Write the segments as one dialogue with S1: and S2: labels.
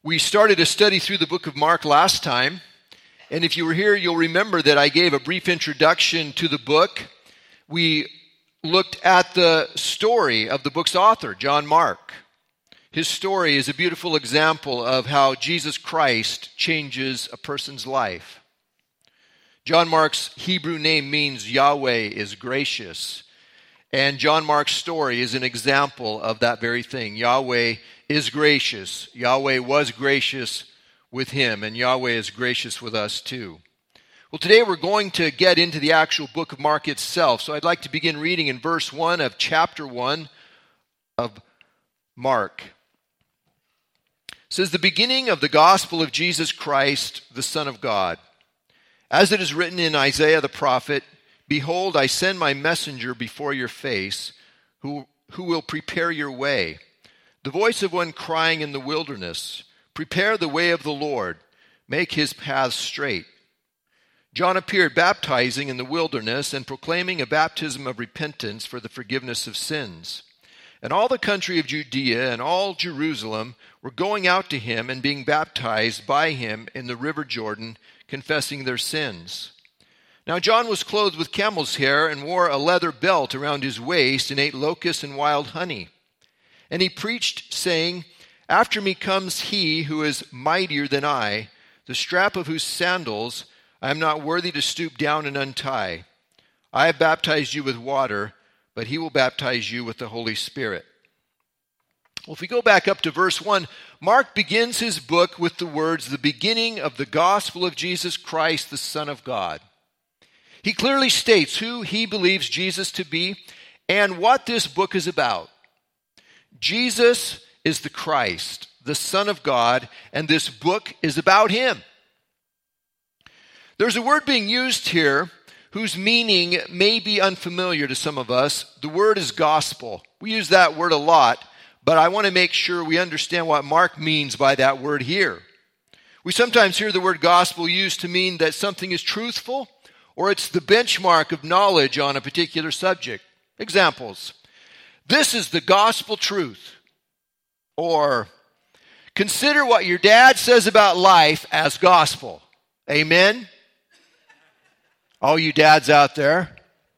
S1: We started a study through the book of Mark last time, and if you were here, you'll remember that I gave a brief introduction to the book. We looked at the story of the book's author, John Mark. His story is a beautiful example of how Jesus Christ changes a person's life. John Mark's Hebrew name means Yahweh is gracious, and John Mark's story is an example of that very thing. Yahweh is gracious. Yahweh was gracious with him, and Yahweh is gracious with us too. Well, today we're going to get into the actual book of Mark itself. So I'd like to begin reading in verse 1 of chapter 1 of Mark. It says, "The beginning of the gospel of Jesus Christ, the Son of God. As it is written in Isaiah the prophet, Behold, I send my messenger before your face, who will prepare your way. The voice of one crying in the wilderness, Prepare the way of the Lord, make his paths straight. John appeared baptizing in the wilderness and proclaiming a baptism of repentance for the forgiveness of sins. And all the country of Judea and all Jerusalem were going out to him and being baptized by him in the river Jordan, confessing their sins. Now John was clothed with camel's hair and wore a leather belt around his waist and ate locusts and wild honey. And he preached, saying, After me comes he who is mightier than I, the strap of whose sandals I am not worthy to stoop down and untie. I have baptized you with water, but he will baptize you with the Holy Spirit." Well, if we go back up to verse 1, Mark begins his book with the words, "The beginning of the gospel of Jesus Christ, the Son of God." He clearly states who he believes Jesus to be and what this book is about. Jesus is the Christ, the Son of God, and this book is about him. There's a word being used here whose meaning may be unfamiliar to some of us. The word is gospel. We use that word a lot, but I want to make sure we understand what Mark means by that word here. We sometimes hear the word gospel used to mean that something is truthful, or it's the benchmark of knowledge on a particular subject. Examples: this is the gospel truth. Or, consider what your dad says about life as gospel. Amen? All you dads out there.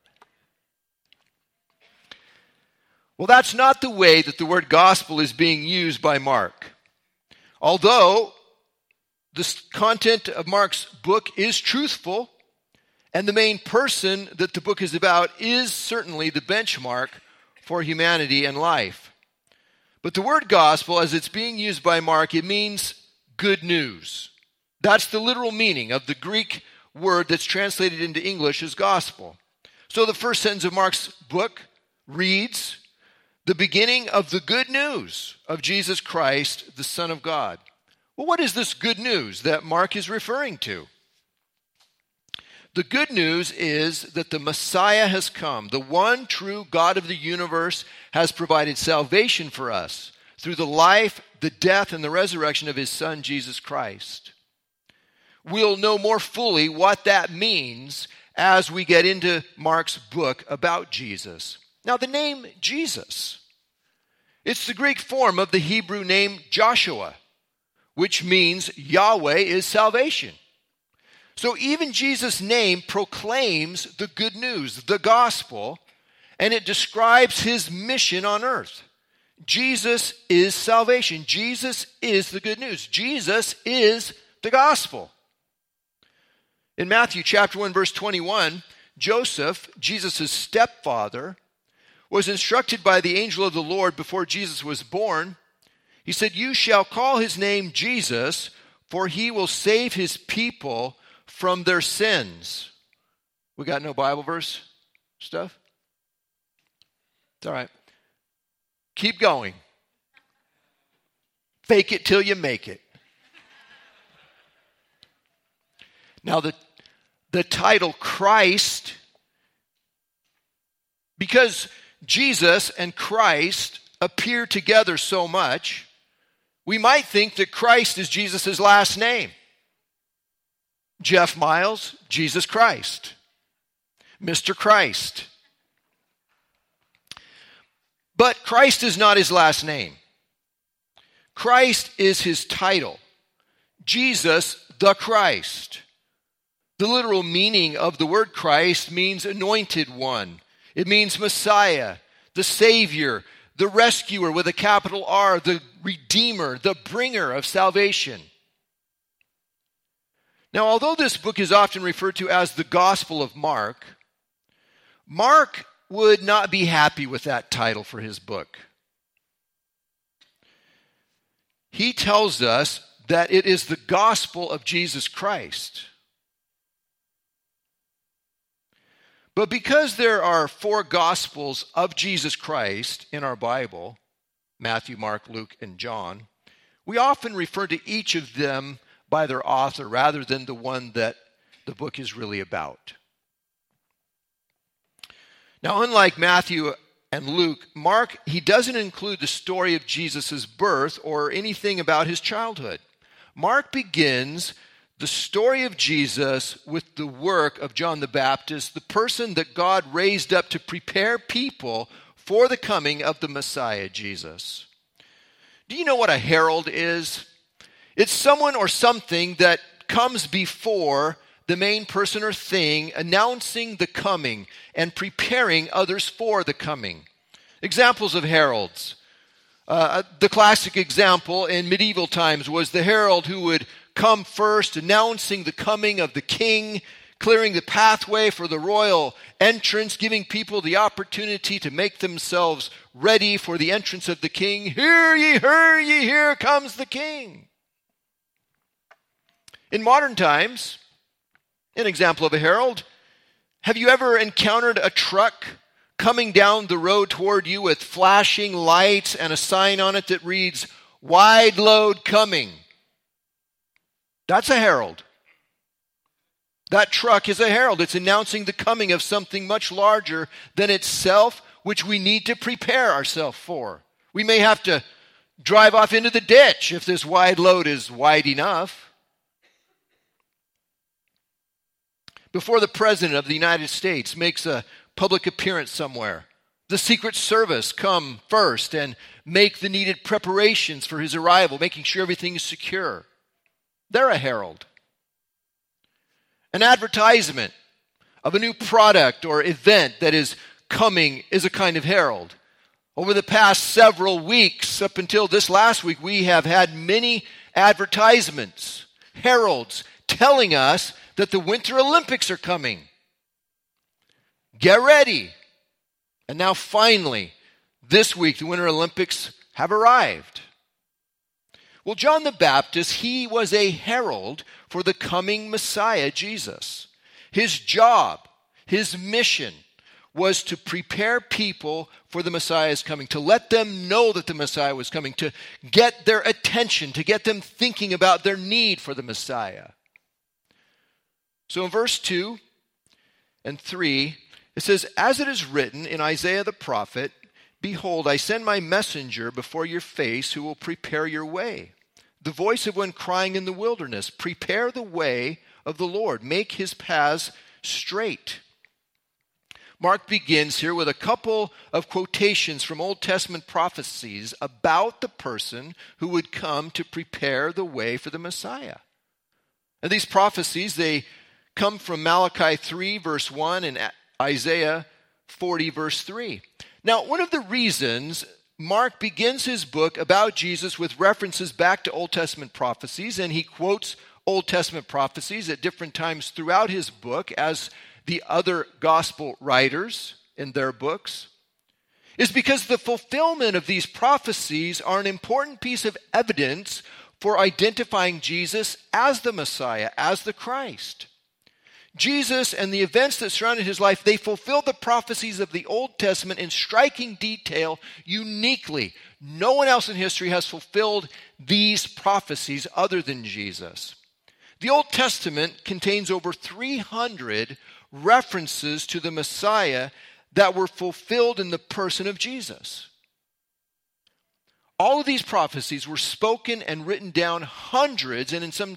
S1: Well, that's not the way that the word gospel is being used by Mark. Although the content of Mark's book is truthful, and the main person that the book is about is certainly the benchmark for humanity and life. But the word gospel, as it's being used by Mark, it means good news. That's the literal meaning of the Greek word that's translated into English as gospel. So the first sentence of Mark's book reads, "The beginning of the good news of Jesus Christ, the Son of God." Well, what is this good news that Mark is referring to? The good news is that the Messiah has come. The one true God of the universe has provided salvation for us through the life, the death, and the resurrection of his Son, Jesus Christ. We'll know more fully what that means as we get into Mark's book about Jesus. Now, the name Jesus, it's the Greek form of the Hebrew name Joshua, which means Yahweh is salvation. So even Jesus' name proclaims the good news, the gospel, and it describes his mission on earth. Jesus is salvation. Jesus is the good news. Jesus is the gospel. In Matthew chapter 1, verse 21, Joseph, Jesus' stepfather, was instructed by the angel of the Lord before Jesus was born. He said, "You shall call his name Jesus, for he will save his people from their sins." We got no Bible verse stuff? It's all right. Keep going. Fake it till you make it. Now the title Christ, because Jesus and Christ appear together so much, we might think that Christ is Jesus' last name. Jeff Miles, Jesus Christ. Mr. Christ. But Christ is not his last name. Christ is his title. Jesus, the Christ. The literal meaning of the word Christ means anointed one. It means Messiah, the Savior, the rescuer with a capital R, the Redeemer, the bringer of salvation. Now, although this book is often referred to as the Gospel of Mark, Mark would not be happy with that title for his book. He tells us that it is the gospel of Jesus Christ. But because there are 4 gospels of Jesus Christ in our Bible, Matthew, Mark, Luke, and John, we often refer to each of them by their author rather than the one that the book is really about. Now, unlike Matthew and Luke, Mark, he doesn't include the story of Jesus' birth or anything about his childhood. Mark begins the story of Jesus with the work of John the Baptist, the person that God raised up to prepare people for the coming of the Messiah, Jesus. Do you know what a herald is? It's someone or something that comes before the main person or thing, announcing the coming and preparing others for the coming. Examples of heralds. The classic example in medieval times was the herald who would come first, announcing the coming of the king, clearing the pathway for the royal entrance, giving people the opportunity to make themselves ready for the entrance of the king. Hear ye, here comes the king. In modern times, an example of a herald, have you ever encountered a truck coming down the road toward you with flashing lights and a sign on it that reads, "Wide load coming"? That's a herald. That truck is a herald. It's announcing the coming of something much larger than itself, which we need to prepare ourselves for. We may have to drive off into the ditch if this wide load is wide enough. Before the President of the United States makes a public appearance somewhere, the Secret Service come first and make the needed preparations for his arrival, making sure everything is secure. They're a herald. An advertisement of a new product or event that is coming is a kind of herald. Over the past several weeks, up until this last week, we have had many advertisements, heralds, telling us that the Winter Olympics are coming. Get ready. And now finally, this week, the Winter Olympics have arrived. Well, John the Baptist, he was a herald for the coming Messiah, Jesus. His job, his mission was to prepare people for the Messiah's coming, to let them know that the Messiah was coming, to get their attention, to get them thinking about their need for the Messiah. So in verse 2 and 3, it says, "As it is written in Isaiah the prophet, Behold, I send my messenger before your face who will prepare your way. The voice of one crying in the wilderness, prepare the way of the Lord, make his paths straight." Mark begins here with a couple of quotations from Old Testament prophecies about the person who would come to prepare the way for the Messiah. And these prophecies, they come from Malachi 3, verse 1, and Isaiah 40, verse 3. Now, one of the reasons Mark begins his book about Jesus with references back to Old Testament prophecies, and he quotes Old Testament prophecies at different times throughout his book as the other gospel writers in their books, is because the fulfillment of these prophecies are an important piece of evidence for identifying Jesus as the Messiah, as the Christ. Jesus and the events that surrounded his life, they fulfilled the prophecies of the Old Testament in striking detail uniquely. No one else in history has fulfilled these prophecies other than Jesus. The Old Testament contains over 300 references to the Messiah that were fulfilled in the person of Jesus. All of these prophecies were spoken and written down hundreds, and in some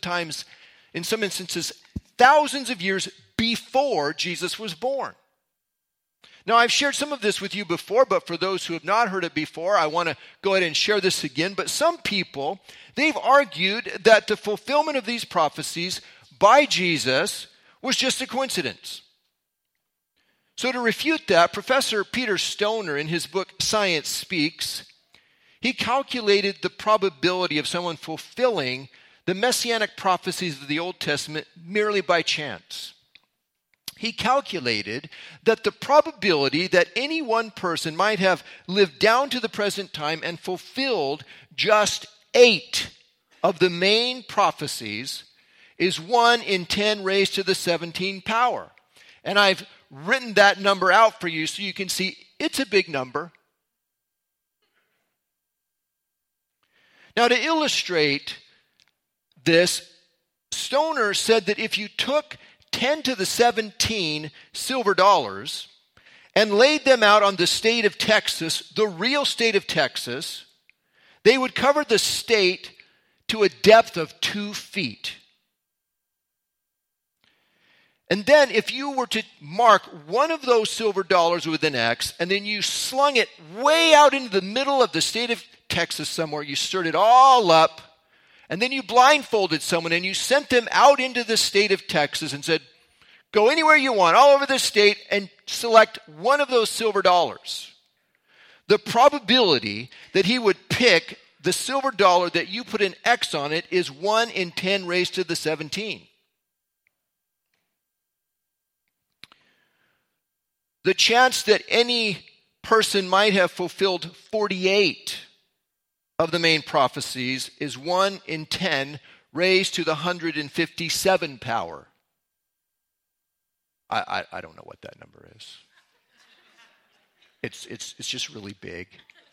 S1: instances, thousands of years before Jesus was born. Now, I've shared some of this with you before, but for those who have not heard it before, I want to go ahead and share this again. But some people, they've argued that the fulfillment of these prophecies by Jesus was just a coincidence. So to refute that, Professor Peter Stoner, in his book Science Speaks, he calculated the probability of someone fulfilling the messianic prophecies of the Old Testament merely by chance. He calculated that the probability that any one person might have lived down to the present time and fulfilled just 8 of the main prophecies is 1 in 10 raised to the 17 power. And I've written that number out for you so you can see it's a big number. Now, to illustrate this, Stoner said that if you took 10 to the 17 silver dollars and laid them out on the state of Texas, the real state of Texas, they would cover the state to a depth of 2 feet. And then if you were to mark one of those silver dollars with an X, and then you slung it way out into the middle of the state of Texas somewhere, you stirred it all up, and then you blindfolded someone and you sent them out into the state of Texas and said, go anywhere you want, all over the state, and select one of those silver dollars. The probability that he would pick the silver dollar that you put an X on it is 1 in 10 raised to the 17. The chance that any person might have fulfilled 48 of the main prophecies is 1 in 10 raised to the 157 power. I don't know what that number is. It's just really big.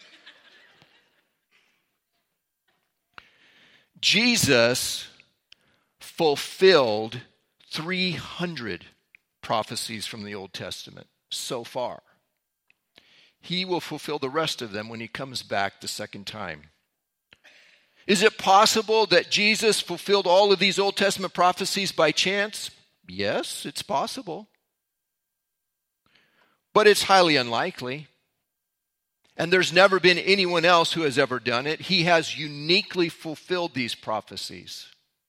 S1: Jesus fulfilled 300 prophecies from the Old Testament so far. He will fulfill the rest of them when he comes back the second time. Is it possible that Jesus fulfilled all of these Old Testament prophecies by chance? Yes, it's possible. But it's highly unlikely. And there's never been anyone else who has ever done it. He has uniquely fulfilled these prophecies.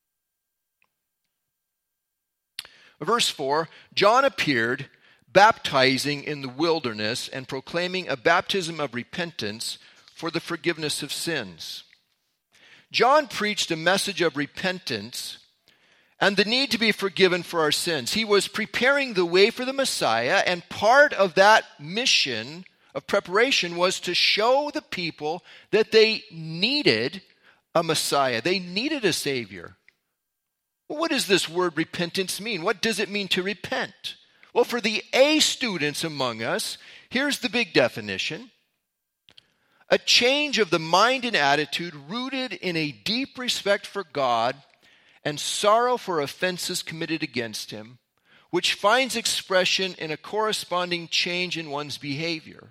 S1: Verse 4, John appeared baptizing in the wilderness and proclaiming a baptism of repentance for the forgiveness of sins. John preached a message of repentance and the need to be forgiven for our sins. He was preparing the way for the Messiah, and part of that mission of preparation was to show the people that they needed a Messiah. They needed a Savior. Well, what does this word repentance mean? What does it mean to repent? Well, for the A students among us, here's the big definition. A change of the mind and attitude rooted in a deep respect for God and sorrow for offenses committed against Him, which finds expression in a corresponding change in one's behavior.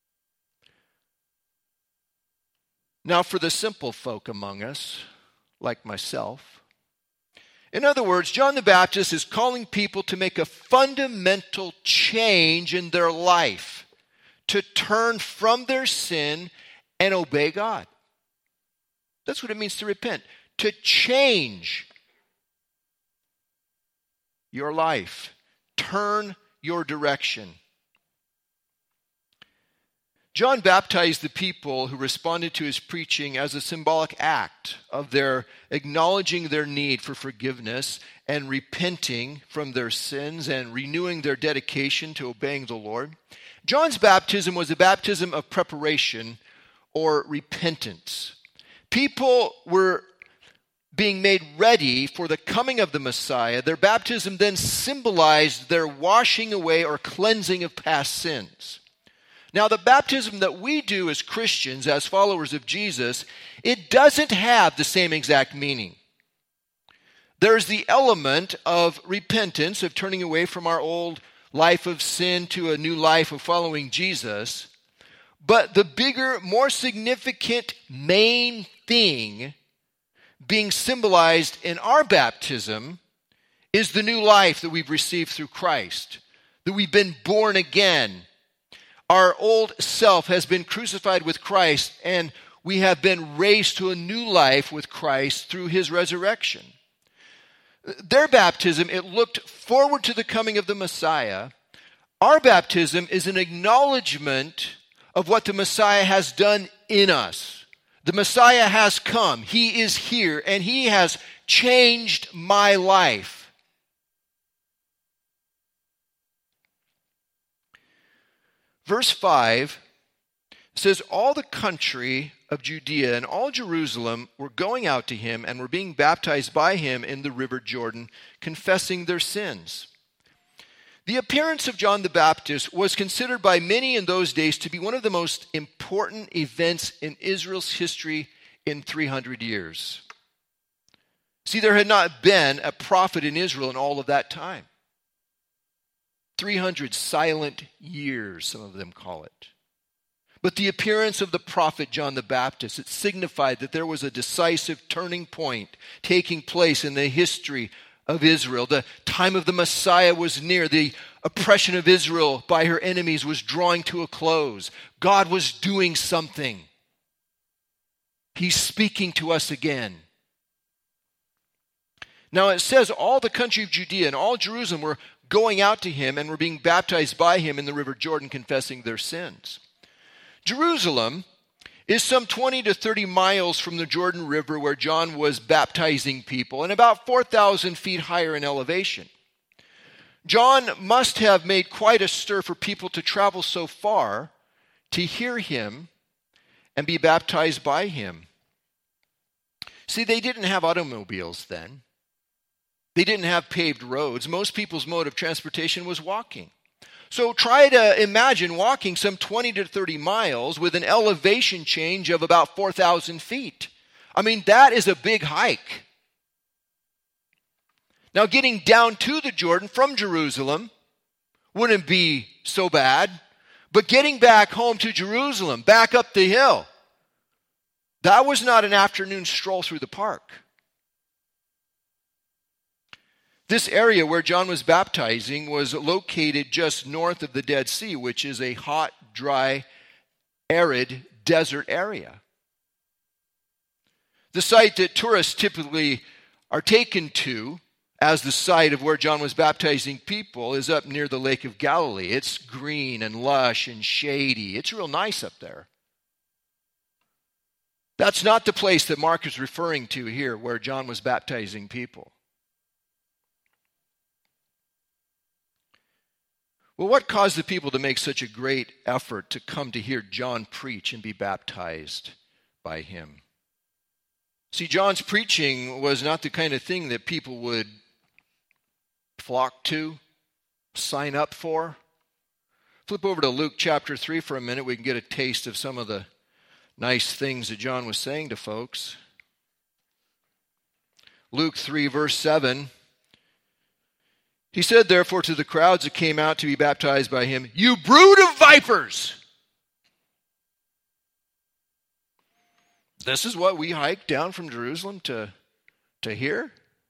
S1: Now, for the simple folk among us, like myself, in other words, John the Baptist is calling people to make a fundamental change in their life, to turn from their sin and obey God. That's what it means to repent, to change your life, turn your direction. John baptized the people who responded to his preaching as a symbolic act of their acknowledging their need for forgiveness and repenting from their sins and renewing their dedication to obeying the Lord. John's baptism was a baptism of preparation or repentance. People were being made ready for the coming of the Messiah. Their baptism then symbolized their washing away or cleansing of past sins. Now, the baptism that we do as Christians, as followers of Jesus, it doesn't have the same exact meaning. There's the element of repentance, of turning away from our old life of sin to a new life of following Jesus. But the bigger, more significant main thing being symbolized in our baptism is the new life that we've received through Christ, that we've been born again. Our old self has been crucified with Christ, and we have been raised to a new life with Christ through his resurrection. Their baptism, it looked forward to the coming of the Messiah. Our baptism is an acknowledgement of what the Messiah has done in us. The Messiah has come. He is here, and he has changed my life. Verse 5 says, all the country of Judea and all Jerusalem were going out to him and were being baptized by him in the river Jordan, confessing their sins. The appearance of John the Baptist was considered by many in those days to be one of the most important events in Israel's history in 300 years. See, there had not been a prophet in Israel in all of that time. 300 silent years, some of them call it. But the appearance of the prophet John the Baptist, it signified that there was a decisive turning point taking place in the history of Israel. The time of the Messiah was near. The oppression of Israel by her enemies was drawing to a close. God was doing something. He's speaking to us again. Now it says all the country of Judea and all Jerusalem were going out to him and were being baptized by him in the river Jordan, confessing their sins. Jerusalem is some 20 to 30 miles from the Jordan River where John was baptizing people, and about 4,000 feet higher in elevation. John must have made quite a stir for people to travel so far to hear him and be baptized by him. See, they didn't have automobiles then. They didn't have paved roads. Most people's mode of transportation was walking. So try to imagine walking some 20 to 30 miles with an elevation change of about 4,000 feet. I mean, that is a big hike. Now, getting down to the Jordan from Jerusalem wouldn't be so bad, but getting back home to Jerusalem, back up the hill, that was not an afternoon stroll through the park. This area where John was baptizing was located just north of the Dead Sea, which is a hot, dry, arid desert area. The site that tourists typically are taken to as the site of where John was baptizing people is up near the Lake of Galilee. It's green and lush and shady. It's real nice up there. That's not the place that Mark is referring to here where John was baptizing people. Well, what caused the people to make such a great effort to come to hear John preach and be baptized by him? See, John's preaching was not the kind of thing that people would flock to, sign up for. Flip over to Luke chapter 3 for a minute. We can get a taste of some of the nice things that John was saying to folks. Luke 3, verse 7. He said, therefore, to the crowds that came out to be baptized by him, you brood of vipers! This is what we hiked down from Jerusalem to hear?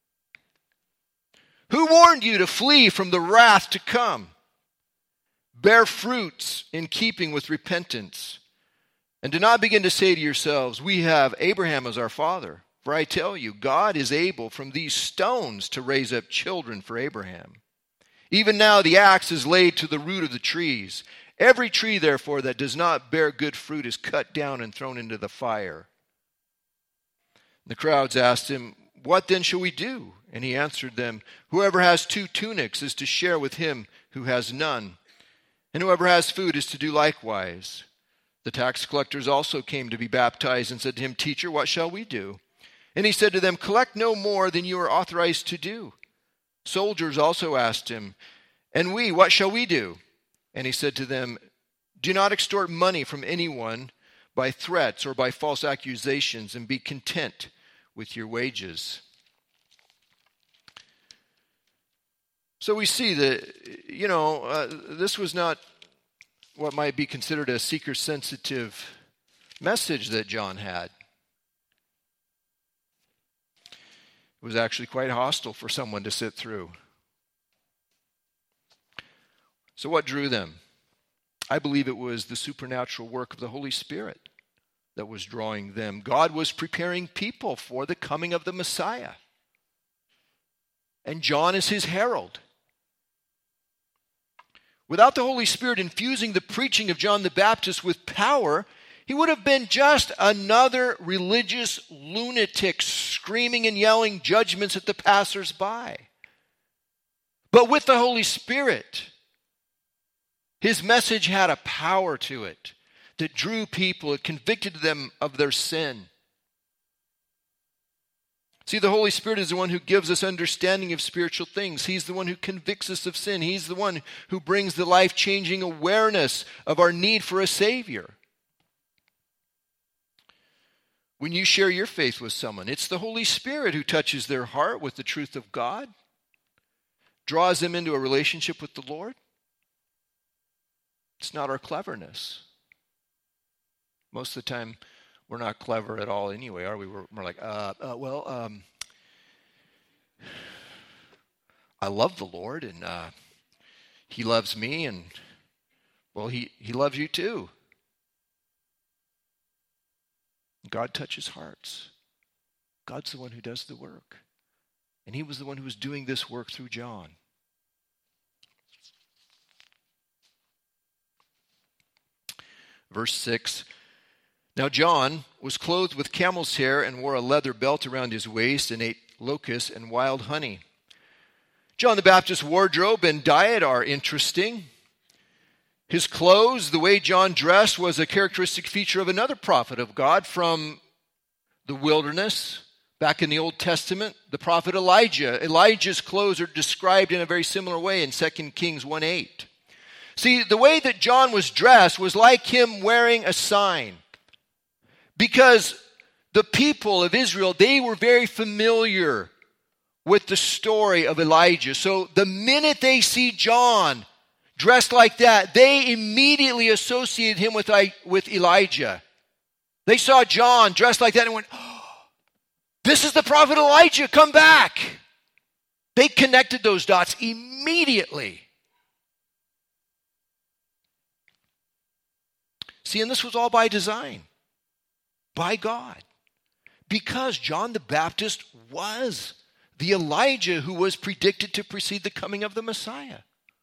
S1: Who warned you to flee from the wrath to come? Bear fruits in keeping with repentance. And do not begin to say to yourselves, we have Abraham as our father. For I tell you, God is able from these stones to raise up children for Abraham. Even now the axe is laid to the root of the trees. Every tree, therefore, that does not bear good fruit is cut down and thrown into the fire. The crowds asked him, what then shall we do? And he answered them, whoever has 2 tunics is to share with him who has none. And whoever has food is to do likewise. The tax collectors also came to be baptized and said to him, teacher, what shall we do? And he said to them, collect no more than you are authorized to do. Soldiers also asked him, and we, what shall we do? And he said to them, do not extort money from anyone by threats or by false accusations, and be content with your wages. So we see that, this was not what might be considered a seeker-sensitive message that John had. It was actually quite hostile for someone to sit through. So what drew them? I believe it was the supernatural work of the Holy Spirit that was drawing them. God was preparing people for the coming of the Messiah. And John is his herald. Without the Holy Spirit infusing the preaching of John the Baptist with power, he would have been just another religious lunatic screaming and yelling judgments at the passers-by. But with the Holy Spirit, his message had a power to it that drew people, it convicted them of their sin. See, the Holy Spirit is the one who gives us understanding of spiritual things. He's the one who convicts us of sin. He's the one who brings the life-changing awareness of our need for a Savior. When you share your faith with someone, it's the Holy Spirit who touches their heart with the truth of God, draws them into a relationship with the Lord. It's not our cleverness. Most of the time, we're not clever at all anyway, are we? We're like, I love the Lord, and he loves me, and, well, he loves you too. God touches hearts. God's the one who does the work. And he was the one who was doing this work through John. Verse 6, now John was clothed with camel's hair and wore a leather belt around his waist and ate locusts and wild honey. John the Baptist's wardrobe and diet are interesting. His clothes, the way John dressed, was a characteristic feature of another prophet of God from the wilderness. Back in the Old Testament, the prophet Elijah. Elijah's clothes are described in a very similar way in 2 Kings 1:8. See, the way that John was dressed was like him wearing a sign. Because the people of Israel, they were very familiar with the story of Elijah. So the minute they see John dressed like that, they immediately associated him with Elijah. They saw John dressed like that and went, oh, this is the prophet Elijah, come back. They connected those dots immediately. See, and this was all by design, by God. Because John the Baptist was the Elijah who was predicted to precede the coming of the Messiah.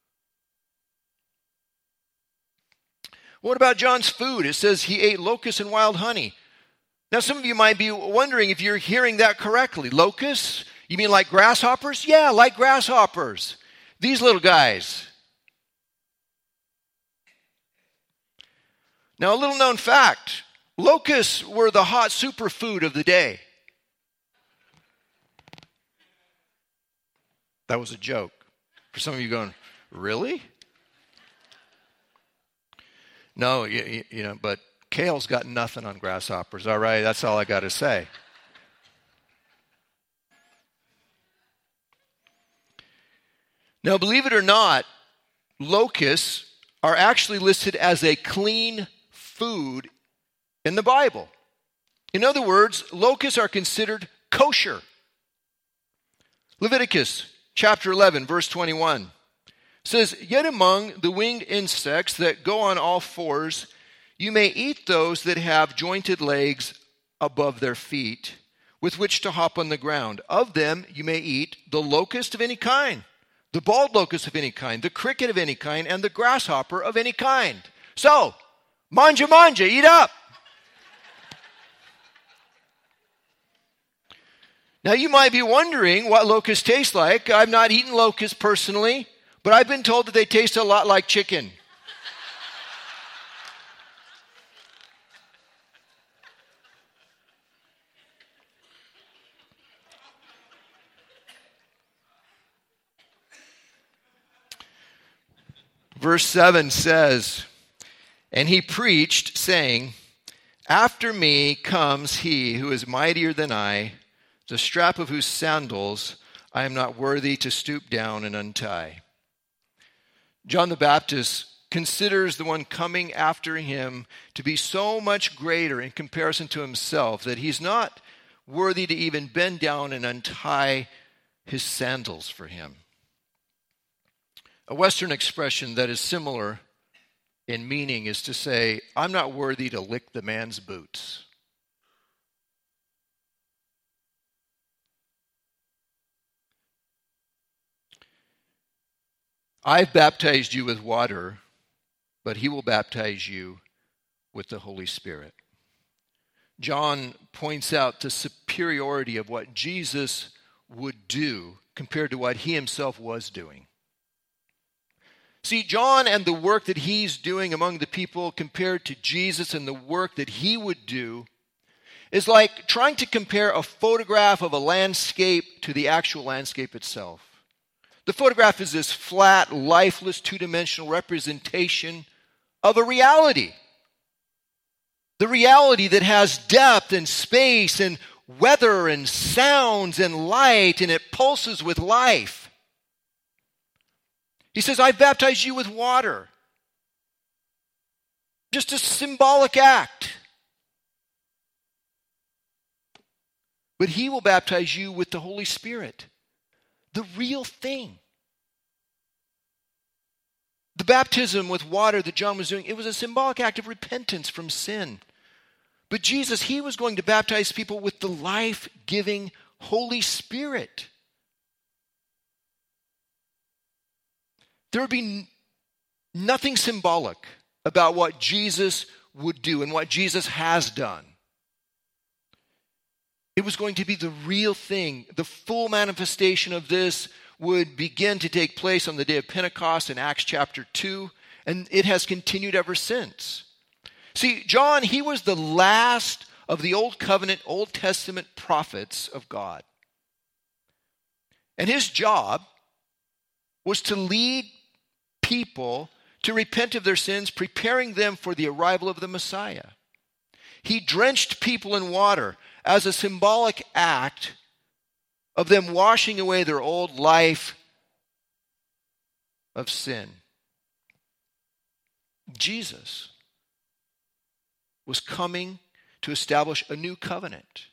S1: What about John's food? It says he ate locusts and wild honey. Now, some of you might be wondering if you're hearing that correctly. Locusts? You mean like grasshoppers? Yeah, like grasshoppers. These little guys. Now, a little known fact. Locusts were the hot superfood of the day. That was a joke. For some of you going, really? No, you know, but kale's got nothing on grasshoppers, all right? That's all I got to say. Now, believe it or not, locusts are actually listed as a clean food in the Bible. In other words, locusts are considered kosher. Leviticus chapter 11, verse 21 says, yet among the winged insects that go on all fours, you may eat those that have jointed legs above their feet, with which to hop on the ground. Of them you may eat the locust of any kind, the bald locust of any kind, the cricket of any kind, and the grasshopper of any kind. So, manja manja, eat up. Now you might be wondering what locusts taste like. I've not eaten locusts personally, but I've been told that they taste a lot like chicken. Verse 7 says, and he preached, saying, after me comes he who is mightier than I, the strap of whose sandals I am not worthy to stoop down and untie. John the Baptist considers the one coming after him to be so much greater in comparison to himself that he's not worthy to even bend down and untie his sandals for him. A Western expression that is similar in meaning is to say, I'm not worthy to lick the man's boots. I've baptized you with water, but he will baptize you with the Holy Spirit. John points out the superiority of what Jesus would do compared to what he himself was doing. See, John and the work that he's doing among the people compared to Jesus and the work that he would do is like trying to compare a photograph of a landscape to the actual landscape itself. The photograph is this flat, lifeless, two-dimensional representation of a reality. The reality that has depth and space and weather and sounds and light, and it pulses with life. He says, I baptize you with water. Just a symbolic act. But he will baptize you with the Holy Spirit. The real thing. The baptism with water that John was doing, it was a symbolic act of repentance from sin. But Jesus, he was going to baptize people with the life-giving Holy Spirit. There would be nothing symbolic about what Jesus would do and what Jesus has done. It was going to be the real thing. The full manifestation of this would begin to take place on the day of Pentecost in Acts chapter 2, and it has continued ever since. See, John, he was the last of the Old Covenant, Old Testament prophets of God. And his job was to lead people to repent of their sins, preparing them for the arrival of the Messiah. He drenched people in water as a symbolic act of them washing away their old life of sin. Jesus was coming to establish a new covenant.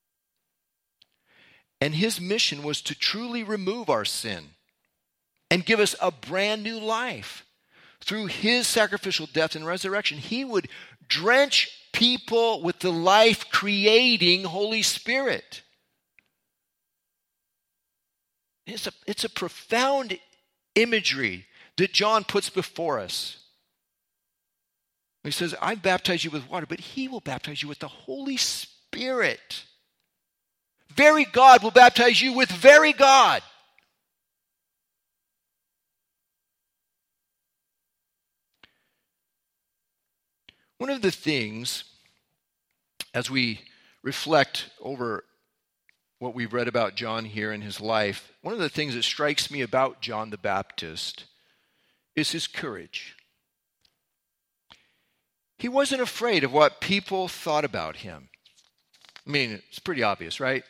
S1: And his mission was to truly remove our sin and give us a brand new life. Through his sacrificial death and resurrection, he would drench people with the life-creating Holy Spirit. It's a profound imagery that John puts before us. He says, I baptize you with water, but he will baptize you with the Holy Spirit. Very God will baptize you with very God. One of the things, as we reflect over what we've read about John here in his life, one of the things that strikes me about John the Baptist is his courage. He wasn't afraid of what people thought about him. I mean, it's pretty obvious, right?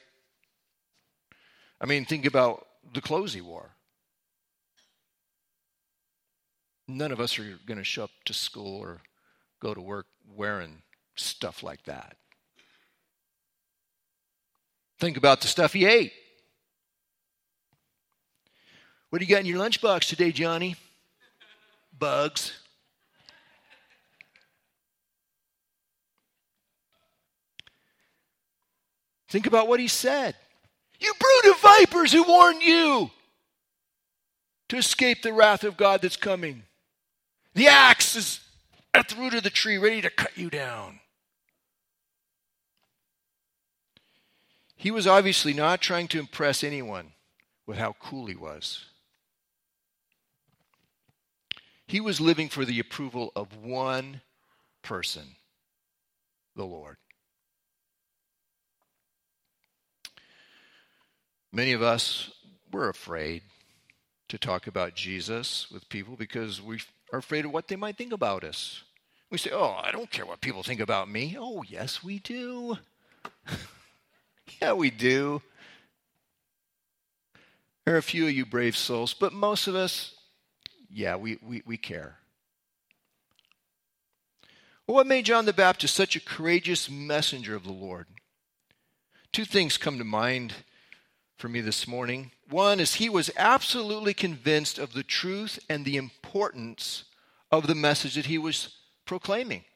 S1: I mean, think about the clothes he wore. None of us are going to show up to school or go to work wearing stuff like that. Think about the stuff he ate. What do you got in your lunchbox today, Johnny? Bugs. Think about what he said. You brood of vipers, who warned you to escape the wrath of God that's coming? The axe is at the root of the tree, ready to cut you down. He was obviously not trying to impress anyone with how cool he was. He was living for the approval of one person, the Lord. Many of us, we're afraid to talk about Jesus with people because we are afraid of what they might think about us. We say, oh, I don't care what people think about me. Oh, yes, we do. Yeah, we do. There are a few of you brave souls, but most of us, yeah, we care. Well, what made John the Baptist such a courageous messenger of the Lord? Two things come to mind for me this morning. One is he was absolutely convinced of the truth and the importance of the message that he was proclaiming.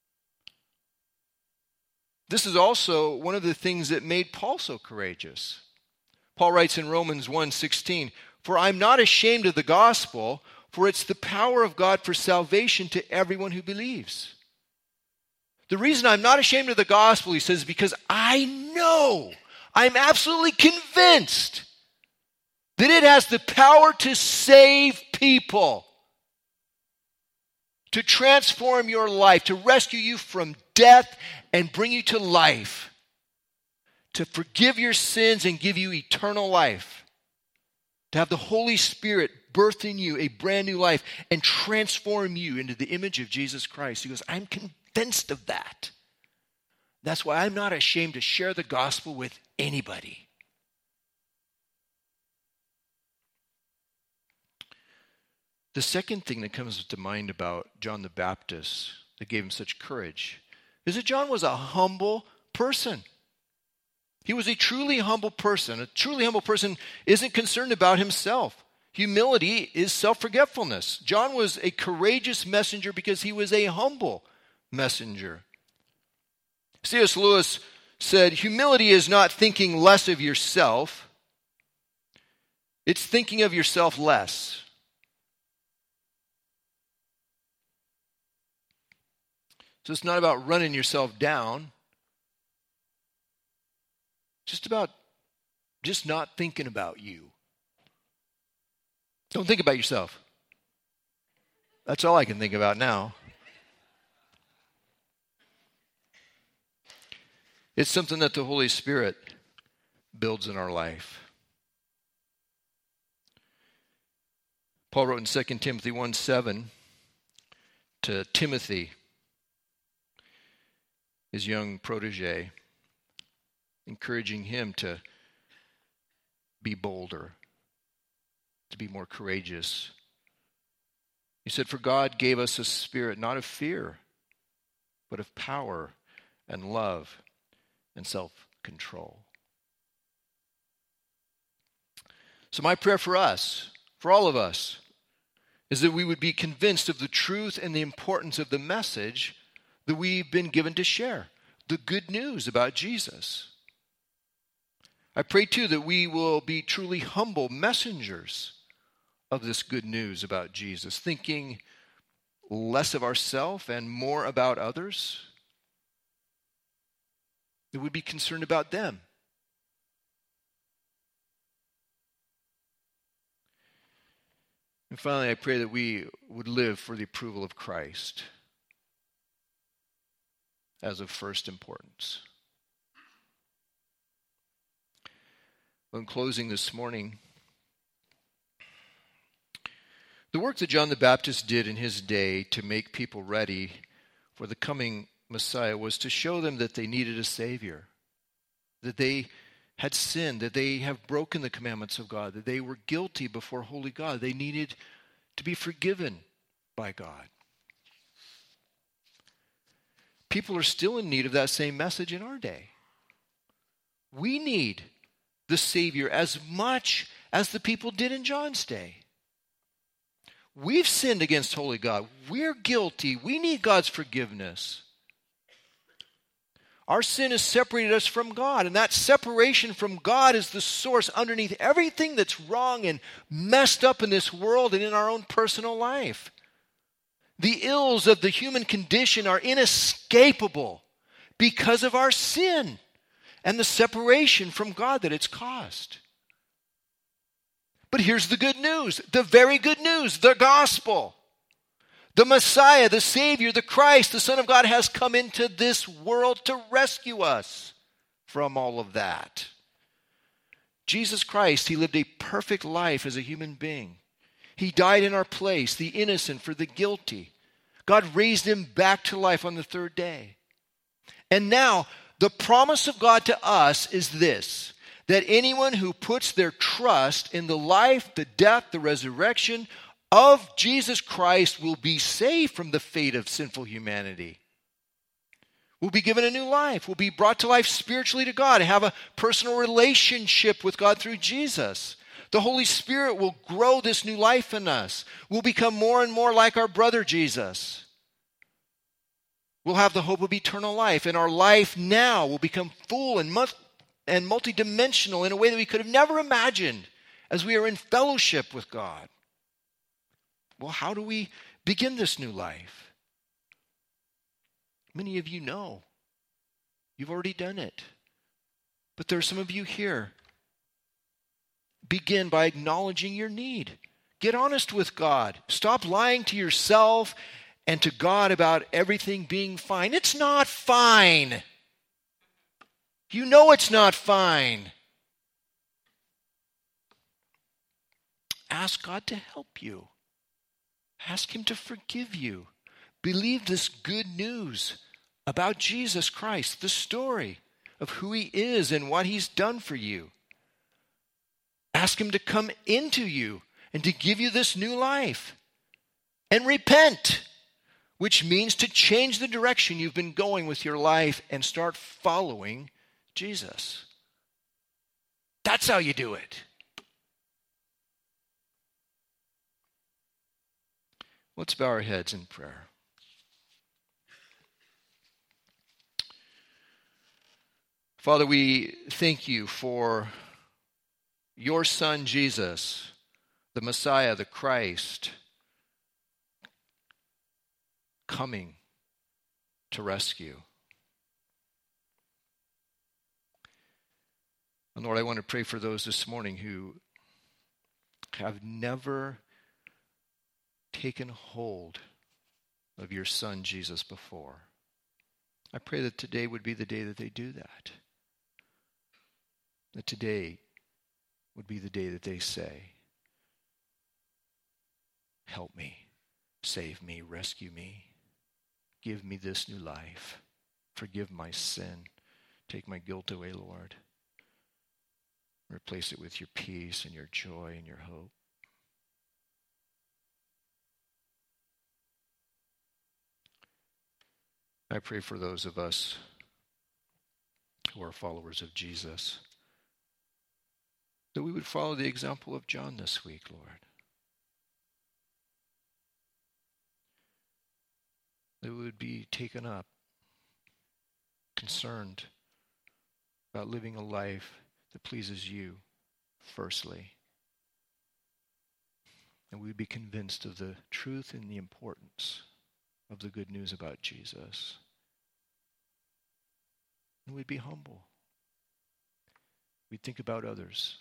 S1: This is also one of the things that made Paul so courageous. Paul writes in Romans 1:16, "For I'm not ashamed of the gospel, for it's the power of God for salvation to everyone who believes." The reason I'm not ashamed of the gospel, he says, is because I know, I'm absolutely convinced that it has the power to save people, to transform your life, to rescue you from death and bring you to life, to forgive your sins and give you eternal life, to have the Holy Spirit birth in you a brand new life and transform you into the image of Jesus Christ. He goes, I'm convinced of that. That's why I'm not ashamed to share the gospel with anybody. The second thing that comes to mind about John the Baptist that gave him such courage is that John was a humble person. He was a truly humble person. A truly humble person isn't concerned about himself. Humility is self-forgetfulness. John was a courageous messenger because he was a humble messenger. C.S. Lewis said, humility is not thinking less of yourself. It's thinking of yourself less. So it's not about running yourself down. It's just about just not thinking about you. Don't think about yourself. That's all I can think about now. It's something that the Holy Spirit builds in our life. Paul wrote in 2 Timothy 1:7 to Timothy, his young protege, encouraging him to be bolder, to be more courageous. He said, "For God gave us a spirit not of fear, but of power and love and self-control." So my prayer for us, for all of us, is that we would be convinced of the truth and the importance of the message that we've been given to share, the good news about Jesus. I pray too that we will be truly humble messengers of this good news about Jesus, thinking less of ourselves and more about others. That we'd be concerned about them. And finally, I pray that we would live for the approval of Christ as of first importance. In closing this morning, the work that John the Baptist did in his day to make people ready for the coming Messiah was to show them that they needed a Savior, that they had sinned, that they have broken the commandments of God, that they were guilty before holy God. They needed to be forgiven by God. People are still in need of that same message in our day. We need the Savior as much as the people did in John's day. We've sinned against holy God. We're guilty. We need God's forgiveness. Our sin has separated us from God, and that separation from God is the source underneath everything that's wrong and messed up in this world and in our own personal life. The ills of the human condition are inescapable because of our sin and the separation from God that it's caused. But here's the good news, the very good news, the gospel. The Messiah, the Savior, the Christ, the Son of God has come into this world to rescue us from all of that. Jesus Christ, he lived a perfect life as a human being. He died in our place, the innocent for the guilty. God raised him back to life on the third day. And now, the promise of God to us is this, that anyone who puts their trust in the life, the death, the resurrection of Jesus Christ will be saved from the fate of sinful humanity. Will be given a new life, will be brought to life spiritually to God, and have a personal relationship with God through Jesus. The Holy Spirit will grow this new life in us. We'll become more and more like our brother Jesus. We'll have the hope of eternal life, and our life now will become full and multidimensional in a way that we could have never imagined as we are in fellowship with God. Well, how do we begin this new life? Many of you know. You've already done it. But there are some of you here. Begin by acknowledging your need. Get honest with God. Stop lying to yourself and to God about everything being fine. It's not fine. You know it's not fine. Ask God to help you. Ask Him to forgive you. Believe this good news about Jesus Christ, the story of who He is and what He's done for you. Ask Him to come into you and to give you this new life. And repent, which means to change the direction you've been going with your life and start following Jesus. That's how you do it. Let's bow our heads in prayer. Father, we thank you for your Son, Jesus, the Messiah, the Christ, coming to rescue. And Lord, I want to pray for those this morning who have never taken hold of your Son, Jesus, before. I pray that today would be the day that they do that. That today would be the day that they say, help me, save me, rescue me, give me this new life, forgive my sin, take my guilt away, Lord. Replace it with your peace and your joy and your hope. I pray for those of us who are followers of Jesus, that we would follow the example of John this week, Lord. That we would be taken up, concerned about living a life that pleases you, firstly. And we would be convinced of the truth and the importance of the good news about Jesus. And we'd be humble. We'd think about others.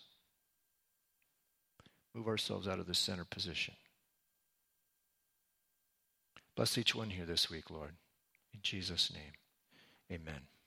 S1: Move ourselves out of the center position. Bless each one here this week, Lord. In Jesus' name, amen.